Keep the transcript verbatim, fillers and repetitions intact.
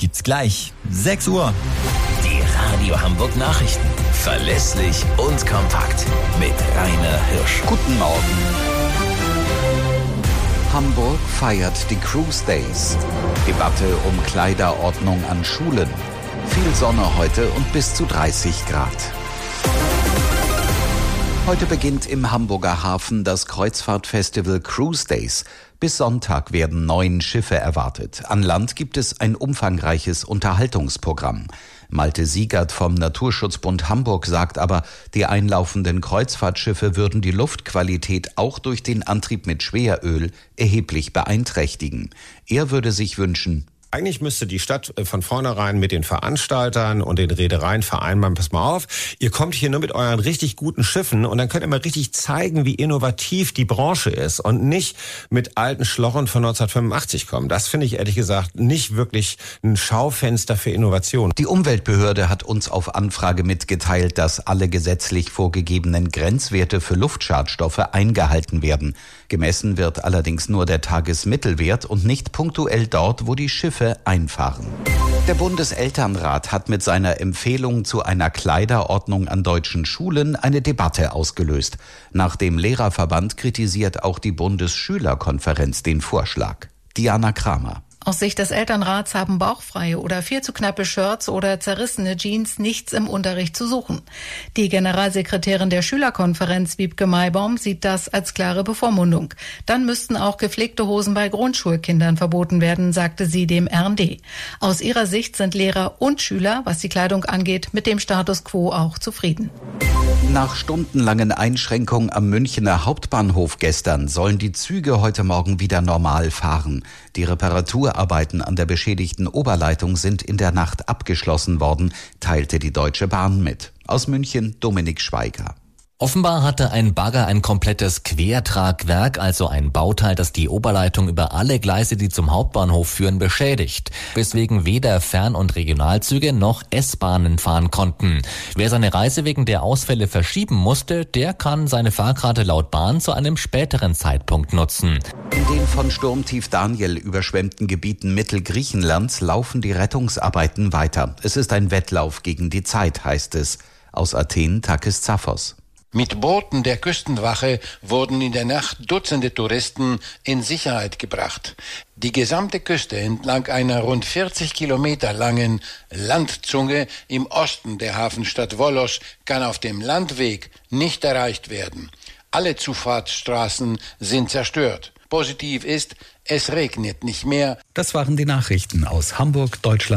gibt's gleich. sechs Uhr. Die Radio Hamburg Nachrichten. Verlässlich und kompakt. Mit Rainer Hirsch. Guten Morgen. Hamburg feiert die Cruise Days. Debatte um Kleiderordnung an Schulen. Viel Sonne heute und bis zu dreißig Grad. Heute beginnt im Hamburger Hafen das Kreuzfahrtfestival Cruise Days. Bis Sonntag werden neun Schiffe erwartet. An Land gibt es ein umfangreiches Unterhaltungsprogramm. Malte Siegert vom Naturschutzbund Hamburg sagt aber, die einlaufenden Kreuzfahrtschiffe würden die Luftqualität auch durch den Antrieb mit Schweröl erheblich beeinträchtigen. Er würde sich wünschen, eigentlich müsste die Stadt von vornherein mit den Veranstaltern und den Reedereien vereinbaren, pass mal auf, ihr kommt hier nur mit euren richtig guten Schiffen und dann könnt ihr mal richtig zeigen, wie innovativ die Branche ist und nicht mit alten Schlochern von neunzehnhundertfünfundachtzig kommen. Das finde ich ehrlich gesagt nicht wirklich ein Schaufenster für Innovation. Die Umweltbehörde hat uns auf Anfrage mitgeteilt, dass alle gesetzlich vorgegebenen Grenzwerte für Luftschadstoffe eingehalten werden. Gemessen wird allerdings nur der Tagesmittelwert und nicht punktuell dort, wo die Schiffe einfahren. Der Bundeselternrat hat mit seiner Empfehlung zu einer Kleiderordnung an deutschen Schulen eine Debatte ausgelöst. Nach dem Lehrerverband kritisiert auch die Bundesschülerkonferenz den Vorschlag. Diana Kramer. Aus Sicht des Elternrats haben bauchfreie oder viel zu knappe Shirts oder zerrissene Jeans nichts im Unterricht zu suchen. Die Generalsekretärin der Schülerkonferenz, Wiebke Maibaum, sieht das als klare Bevormundung. Dann müssten auch gepflegte Hosen bei Grundschulkindern verboten werden, sagte sie dem R und D. Aus ihrer Sicht sind Lehrer und Schüler, was die Kleidung angeht, mit dem Status quo auch zufrieden. Nach stundenlangen Einschränkungen am Münchener Hauptbahnhof gestern sollen die Züge heute Morgen wieder normal fahren. Die Reparaturarbeiten an der beschädigten Oberleitung sind in der Nacht abgeschlossen worden, teilte die Deutsche Bahn mit. Aus München Dominik Schweiger. Offenbar hatte ein Bagger ein komplettes Quertragwerk, also ein Bauteil, das die Oberleitung über alle Gleise, die zum Hauptbahnhof führen, beschädigt, weswegen weder Fern- und Regionalzüge noch S-Bahnen fahren konnten. Wer seine Reise wegen der Ausfälle verschieben musste, der kann seine Fahrkarte laut Bahn zu einem späteren Zeitpunkt nutzen. In den von Sturmtief Daniel überschwemmten Gebieten Mittelgriechenlands laufen die Rettungsarbeiten weiter. Es ist ein Wettlauf gegen die Zeit, heißt es. Aus Athen Takis Zaphos. Mit Booten der Küstenwache wurden in der Nacht Dutzende Touristen in Sicherheit gebracht. Die gesamte Küste entlang einer rund vierzig Kilometer langen Landzunge im Osten der Hafenstadt Volos kann auf dem Landweg nicht erreicht werden. Alle Zufahrtsstraßen sind zerstört. Positiv ist, es regnet nicht mehr. Das waren die Nachrichten aus Hamburg, Deutschland.